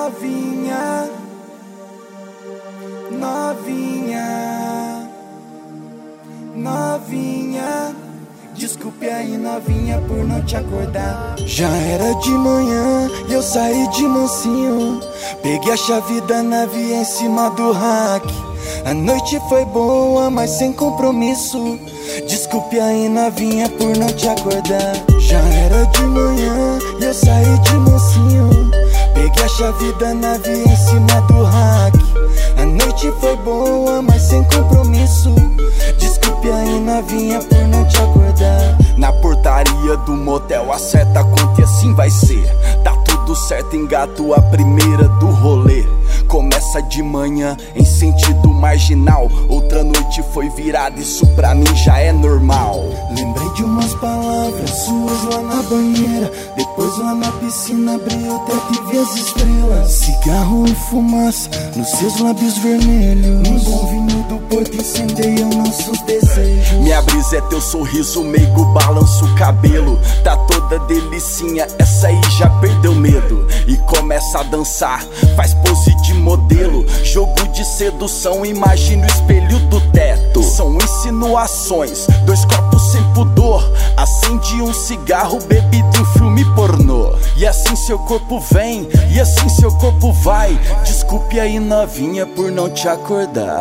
Novinha, novinha, novinha, desculpe aí novinha por não te acordar. Já era de manhã e eu saí de mansinho, peguei a chave da nave em cima do rack. A noite foi boa, mas sem compromisso, desculpe aí novinha por não te acordar. Já era de manhã e eu saí de mansinho, peguei a chave da nave em cima do rack. A noite foi boa, mas sem compromisso, desculpe aí novinha por não te acordar. Na portaria do motel acerta a conta e assim vai ser. Tá tudo certo, engato a primeira do rolê. Começa de manhã em sentido marginal, outra noite foi virada, isso pra mim já é normal. Lembrei de umas palavras suas lá na banheira, depois lá na piscina abri o teto e vi as estrelas. Cigarro e fumaça nos seus lábios vermelhos, um bom vinho do Porto incendeiam nossos desejos. Minha brisa é teu sorriso meigo, balança o cabelo. Tá toda delicinha, essa aí já perdeu medo e começa a dançar, faz pose de modelo. Jogo de sedução, imagina o espelho do teto. São insinuações, dois copos sem pudor. Acende um cigarro, bebido em filme pornô. E assim seu corpo vem, e assim seu corpo vai. Desculpe aí novinha por não te acordar.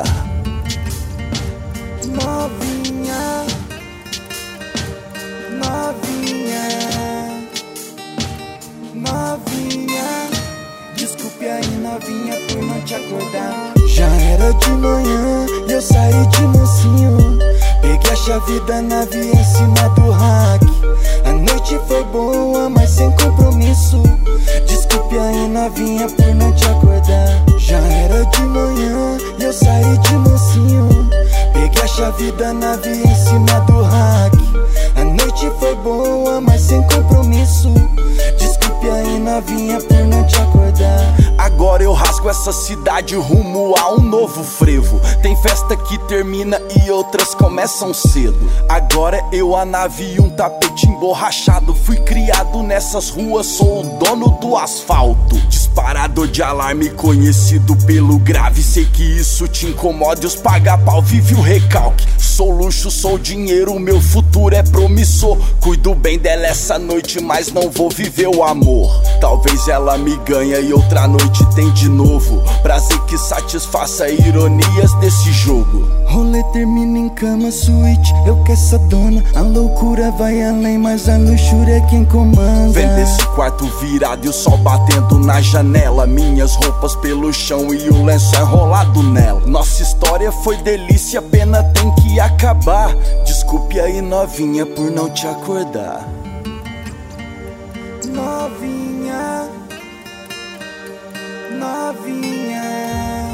Novinha, novinha, novinha, desculpe aí novinha por não te acordar. Já era de manhã e eu saí de mansinho, peguei a chave da nave em cima do rack. A noite foi boa, mas sem compromisso, desculpe aí novinha por não te acordar. Já era de manhã e eu saí de mansinho, peguei a chave da nave em cima do rack. A noite foi boa, mas sem compromisso, desculpe aí novinha por não te acordar. Agora eu rasgo essa cidade rumo a um novo frevo. Tem festa que termina e outras começam cedo. Agora eu, a nave e um tapete emborrachado. Fui criado nessas ruas, sou o dono do asfalto. Disparador de alarme conhecido pelo grave. Sei que isso te incomoda e os paga-pau vive o recalque. Sou luxo, sou dinheiro, meu futuro é promissor. Cuido bem dela essa noite, mas não vou viver o amor. Talvez ela me ganhe e outra noite tem de novo. Prazer que satisfaça ironias desse jogo. Rolê termina em cama, suíte, eu que essa dona. A loucura vai além, mas a luxúria é quem comanda. Vem desse quarto virado e o sol batendo na janela. Minhas roupas pelo chão e o lençol enrolado nela. Nossa história foi delícia, pena tem que acabar. Desculpe aí novinha por não te acordar. Novinha, novinha,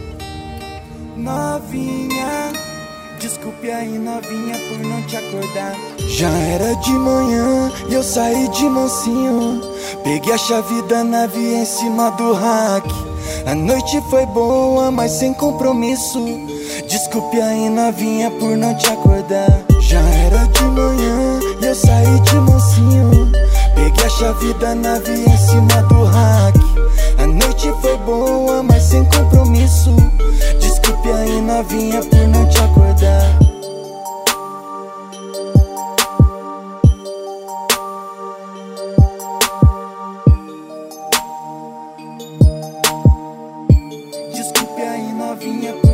novinha, desculpe aí novinha por não te acordar. Já era de manhã e eu saí de mansinho, peguei a chave da nave em cima do rack. A noite foi boa, mas sem compromisso, desculpe aí novinha por não te acordar. Já era de manhã e eu saí de mansinho, peguei a chave da nave em cima do rack. A noite foi boa, mas sem compromisso, desculpe aí novinha por não te acordar. Desculpe aí novinha.